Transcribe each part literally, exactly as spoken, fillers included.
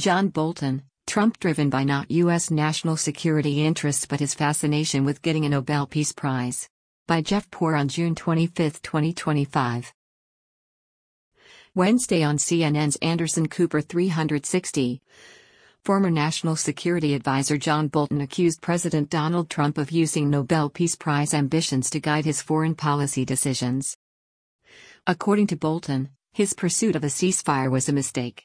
John Bolton, Trump driven by not U S national security interests but his fascination with getting a Nobel Peace Prize. By Jeff Poor on June twenty-fifth, twenty twenty-five. Wednesday on C N N's Anderson Cooper three sixty. Former National Security Advisor John Bolton accused President Donald Trump of using Nobel Peace Prize ambitions to guide his foreign policy decisions. According to Bolton, his pursuit of a ceasefire was a mistake.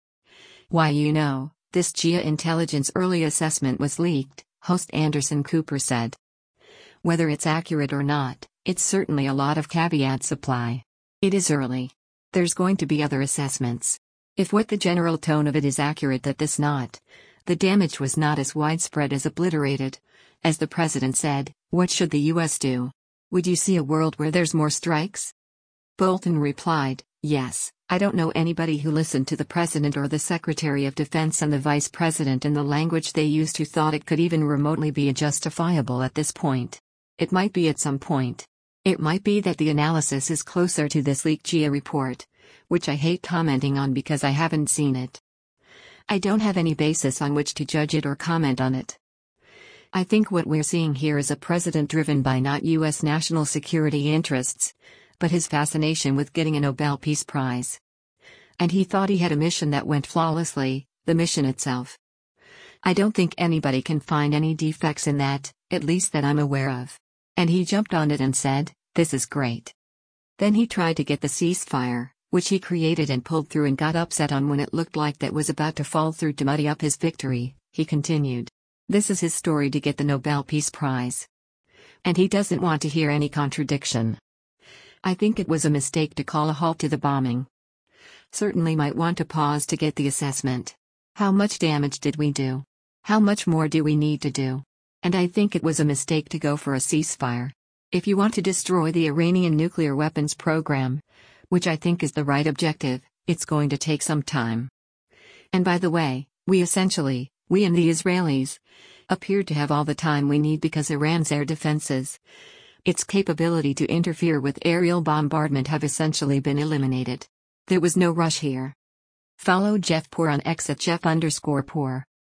Why, you know, this G I A intelligence early assessment was leaked, host Anderson Cooper said. Whether it's accurate or not, it's certainly a lot of caveats apply. It is early. There's going to be other assessments. If what the general tone of it is accurate that this not, the damage was not as widespread as obliterated. As the president said, what should the U S do? Would you see a world where there's more strikes? Bolton replied, yes, I don't know anybody who listened to the president or the Secretary of Defense and the vice president in the language they used who thought it could even remotely be justifiable at this point. It might be at some point. It might be that the analysis is closer to this leaked G I A report, which I hate commenting on because I haven't seen it. I don't have any basis on which to judge it or comment on it. I think what we're seeing here is a president driven by not U S national security interests, but his fascination with getting a Nobel Peace Prize. And he thought he had a mission that went flawlessly, the mission itself. I don't think anybody can find any defects in that, at least that I'm aware of. And he jumped on it and said, this is great. Then he tried to get the ceasefire, which he created and pulled through and got upset on when it looked like that was about to fall through to muddy up his victory, he continued. This is his story to get the Nobel Peace Prize. And he doesn't want to hear any contradiction. I think it was a mistake to call a halt to the bombing. Certainly might want to pause to get the assessment. How much damage did we do? How much more do we need to do? And I think it was a mistake to go for a ceasefire. If you want to destroy the Iranian nuclear weapons program, which I think is the right objective, it's going to take some time. And by the way, we essentially, we and the Israelis, appear to have all the time we need because Iran's air defenses, its capability to interfere with aerial bombardment have essentially been eliminated. There was no rush here. Follow Jeff Poor on X at Jeff underscore Poor.